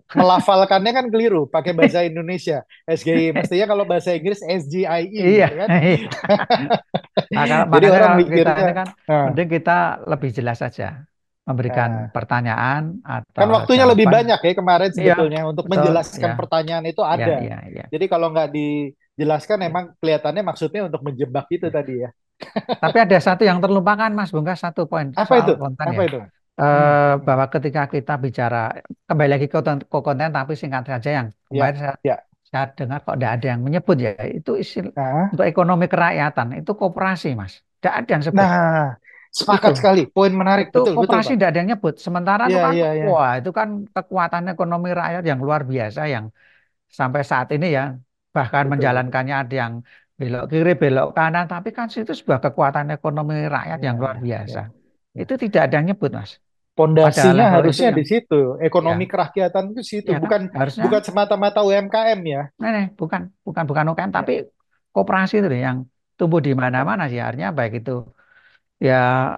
melafalkannya kan keliru, pakai bahasa Indonesia S G I. Mestinya kalau bahasa Inggris S G I E Iya, gitu kan. iya. Nah, kalau, Jadi makanya orang kalau kita mikirnya, ini kan nah, mending kita lebih jelas saja memberikan nah, pertanyaan kan atau waktunya lebih jawaban. banyak ya kemarin Iya, sebetulnya untuk betul. Ya, menjelaskan pertanyaan itu ya, ada. ya, ya. Jadi kalau nggak dijelaskan Ya. emang kelihatannya maksudnya untuk menjebak itu Ya. tadi ya. Tapi ada satu yang terlupakan, Mas Bungka, satu poin Apa soal itu? konten Apa ya. itu? Hmm, Eh, hmm. bahwa ketika kita bicara kembali lagi ke konten, ke konten tapi singkat saja yang kemarin Ya, saya, ya. saya dengar kok tidak ada yang menyebut ya itu istilah Nah, untuk ekonomi kerakyatan itu koperasi Mas, tidak ada yang sebut nah, itu. sepakat sekali. Poin menarik. Itu Betul, betul, koperasi Pak. tidak ada yang nyebut. Sementara itu Iya, kan, iya, iya. wah itu kan kekuatan ekonomi rakyat yang luar biasa yang sampai saat ini ya bahkan Betul, betul. menjalankannya ada yang belok kiri, belok kanan, tapi kan itu sebuah kekuatan ekonomi rakyat Iya, yang luar iya, biasa. iya. Iya. Itu tidak ada yang nyebut, Mas. Pada Pondasinya level itu harusnya yang di situ. ya, Ekonomi kerakyatan itu situ, ya kan bukan harusnya, bukan semata-mata U M K M ya. nah, nih, bukan bukan bukan U K M, Ya, tapi koperasi itu deh yang tumbuh di betul. mana-mana sih. Artinya baik itu ya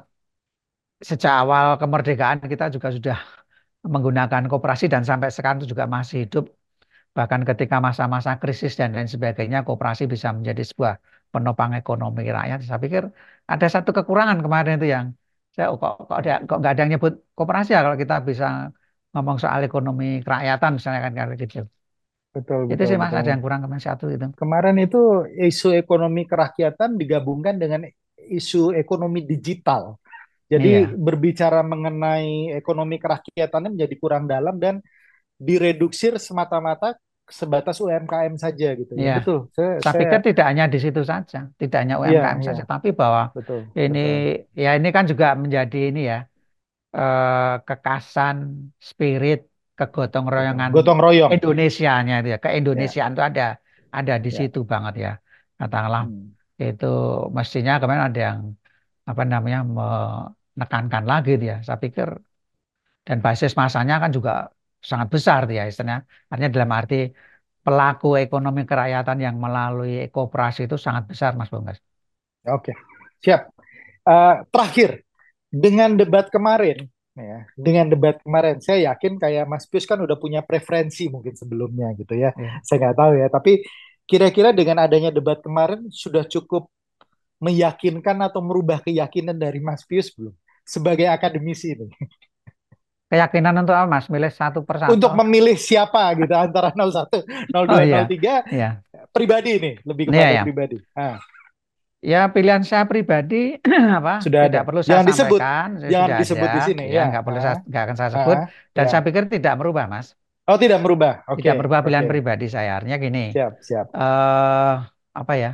sejak awal kemerdekaan kita juga sudah menggunakan koperasi dan sampai sekarang itu juga masih hidup. Bahkan ketika masa-masa krisis dan lain sebagainya, koperasi bisa menjadi sebuah penopang ekonomi rakyat. Saya pikir ada satu kekurangan kemarin itu yang saya oh, kok kok ada kok nggak ada yang nyebut koperasi ya kalau kita bisa ngomong soal ekonomi kerakyatan misalnya kan kayak gitu. Betul, Itu betul, sih Mas ada betul. yang kurang kemarin satu itu. Kemarin itu isu ekonomi kerakyatan digabungkan dengan isu ekonomi digital. Jadi Iya, berbicara mengenai ekonomi kerakyatannya menjadi kurang dalam dan direduksir semata-mata sebatas U M K M saja gitu ya. iya. Betul. Saya, Saya saya pikir tidak hanya di situ saja, tidak hanya iya, U M K M iya, saja, tapi bahwa betul, ini betul. ya ini kan juga menjadi ini ya eh, kekasan spirit kegotong Betul. royongan Gotong royong. Indonesianya itu ya Ya, keindonesiaan itu ada ada di ya. situ banget ya katakanlah Hmm. itu mestinya kemarin ada yang apa namanya menekankan lagi dia saya pikir dan basis masanya kan juga sangat besar dia istilahnya artinya dalam arti pelaku ekonomi kerakyatan yang melalui koperasi itu sangat besar Mas Bonggas. Oke, siap. Eh, terakhir, dengan debat kemarin, ya, dengan debat kemarin, saya yakin kayak Mas Pius kan udah punya preferensi mungkin sebelumnya gitu ya. Ya. Saya nggak tahu ya, tapi kira-kira dengan adanya debat kemarin sudah cukup meyakinkan atau merubah keyakinan dari Mas Pius belum? Sebagai akademisi ini. Keyakinan untuk apa Mas milih satu persatu. Untuk memilih siapa gitu antara nol satu, nol Oh dua, nol iya, tiga iya. pribadi ini, lebih Iya kepada ya. pribadi. Ah, Ya pilihan saya pribadi apa sudah ada. tidak perlu saya Jangan disebut, sampaikan ya jangan sudah ada disebut di sini ya ya. nggak perlu saya Ah, nggak akan saya sebut ah, dan ya. saya pikir tidak merubah Mas Oh, tidak merubah. Oke, tidak merubah oke. pilihan pribadi saya artinya gini Siap, siap. eh apa ya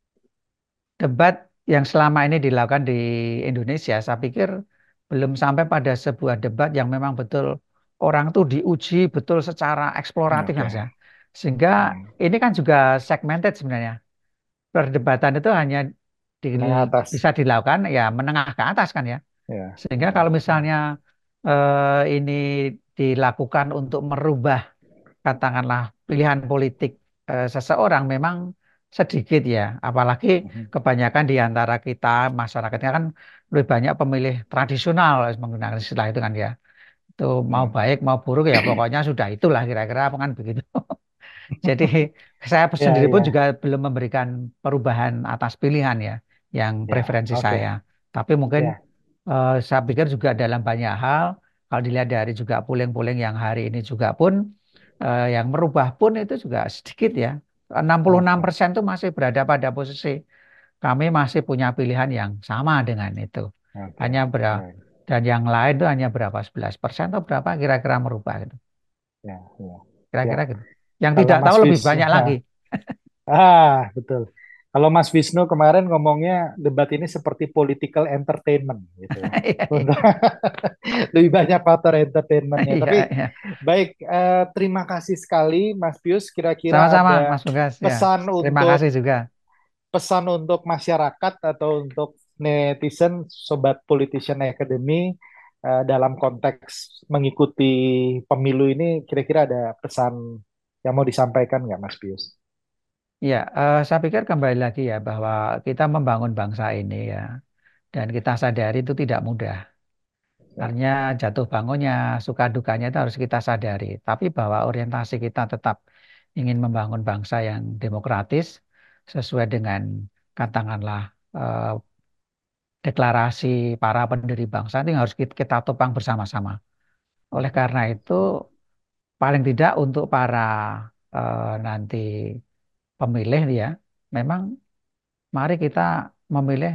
debat yang selama ini dilakukan di Indonesia saya pikir belum sampai pada sebuah debat yang memang betul orang tuh diuji betul secara eksploratif Oke. Mas ya sehingga Hmm. ini kan juga segmented sebenarnya perdebatan itu hanya Menengah di- atas. bisa dilakukan ya menengah ke atas kan ya. Ya, Sehingga ya, kalau ya. misalnya eh, ini dilakukan untuk merubah katakanlah pilihan politik eh, seseorang memang sedikit ya. Apalagi Mhm. kebanyakan di antara kita masyarakatnya kan lebih banyak pemilih tradisional menggunakan istilah itu kan ya. Itu mau Hmm. baik mau buruk ya pokoknya sudah itulah kira-kira apa kan begitu. Jadi saya Ya, sendiri pun ya, juga belum memberikan perubahan atas pilihan ya, yang ya. preferensi Oke. saya. Tapi mungkin Ya. eh, saya pikir juga dalam banyak hal, kalau dilihat dari juga polling-polling yang hari ini juga pun, eh, yang merubah pun itu juga sedikit ya. Oke. enam puluh enam persen itu masih berada pada posisi kami masih punya pilihan yang sama dengan itu. Oke. Hanya berapa, Baik. dan yang lain itu hanya berapa, sebelas persen atau berapa kira-kira merubah gitu. Ya, ya. Siap. Kira-kira gitu. Yang Kalau tidak tahu Mas lebih Wisnu, banyak lagi. ah, ah, betul. Kalau Mas Wisnu kemarin ngomongnya debat ini seperti political entertainment gitu ya. Iya, Untuk iya. lebih banyak faktor entertainmentnya. Iya, Tapi iya. baik, eh, terima kasih sekali Mas Pius. Kira-kira Sama-sama, ada Mas Lukas. Ya, pesan terima untuk kasih juga. pesan untuk masyarakat atau untuk netizen, sobat Politician Academy eh, dalam konteks mengikuti pemilu ini, kira-kira ada pesan yang mau disampaikan nggak, Mas Pius? Ya, eh, saya pikir kembali lagi ya bahwa kita membangun bangsa ini ya, dan kita sadari itu tidak mudah. Ya, Artinya jatuh bangunnya, suka dukanya itu harus kita sadari. Tapi bahwa orientasi kita tetap ingin membangun bangsa yang demokratis sesuai dengan katakanlah eh, deklarasi para pendiri bangsa itu yang harus kita, kita topang bersama-sama. Oleh ya, karena itu paling tidak untuk para eh, nanti pemilih ya, memang mari kita memilih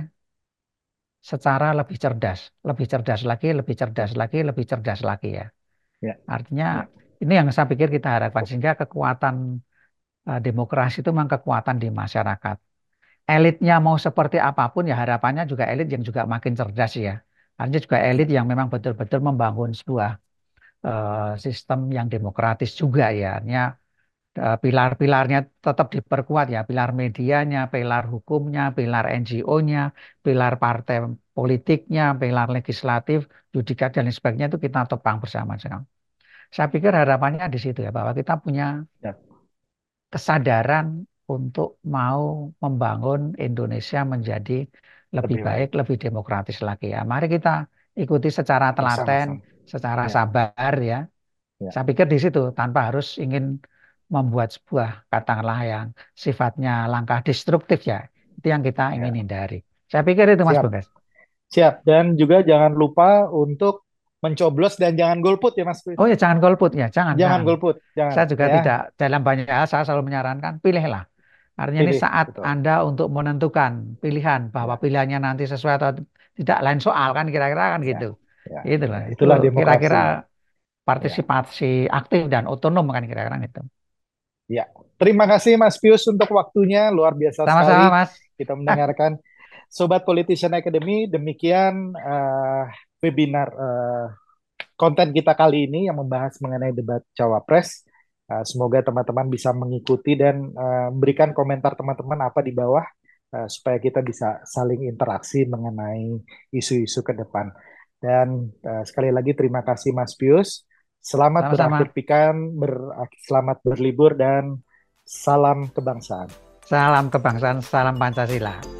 secara lebih cerdas, lebih cerdas lagi, lebih cerdas ya, lagi, lebih cerdas lagi ya. ya, Artinya ya, ini yang saya pikir kita harapkan sehingga kekuatan eh, demokrasi itu memang kekuatan di masyarakat. Elitnya mau seperti apapun ya harapannya juga elit yang juga makin cerdas ya. Artinya juga elit ya, yang memang betul-betul membangun sebuah eh, sistem yang demokratis juga ya. Artinya eh, pilar-pilarnya tetap diperkuat ya, pilar medianya, pilar hukumnya, pilar N G O-nya, pilar partai politiknya, pilar legislatif, yudikatif dan lain sebagainya itu kita topang bersama-sama. Saya pikir harapannya di situ ya, bahwa kita punya ya. kesadaran untuk mau membangun Indonesia menjadi lebih Lebih baik, baik lebih demokratis lagi ya. Mari kita ikuti secara telaten, bersama-sama. secara Ya, sabar ya. ya, Saya pikir di situ tanpa harus ingin membuat sebuah katakanlah yang sifatnya langkah destruktif ya. Itu yang kita ingin ya. hindari. Saya pikir itu Mas Siap, Bungkas. siap. Dan juga jangan lupa untuk mencoblos dan jangan golput ya Mas. Oh ya jangan golput ya, jangan, Jangan jangan. golput, jangan Saya juga ya. tidak dalam banyak hal saya selalu menyarankan pilihlah. Artinya ini Pilih, saat betul. Anda untuk menentukan pilihan bahwa Ya, pilihannya nanti sesuai atau tidak lain soal kan kira-kira kan ya, gitu. ya, Itu ya. loh. Itu Itulah kira-kira demokrasi. Ya, partisipasi aktif dan otonom kan kira-kira gitu. ya. Terima kasih Mas Pius untuk waktunya, luar biasa Sama-sama sekali Mas. kita mendengarkan Sobat Politician Academy. Demikian eh, webinar eh, konten kita kali ini yang membahas mengenai debat Cawapres. Uh, semoga teman-teman bisa mengikuti dan uh, memberikan komentar teman-teman apa di bawah uh, supaya kita bisa saling interaksi mengenai isu-isu ke depan. Dan uh, sekali lagi terima kasih Mas Pius. Selamat berakhir Sama-sama. pekan, ber, selamat berlibur dan salam kebangsaan. Salam kebangsaan, salam Pancasila.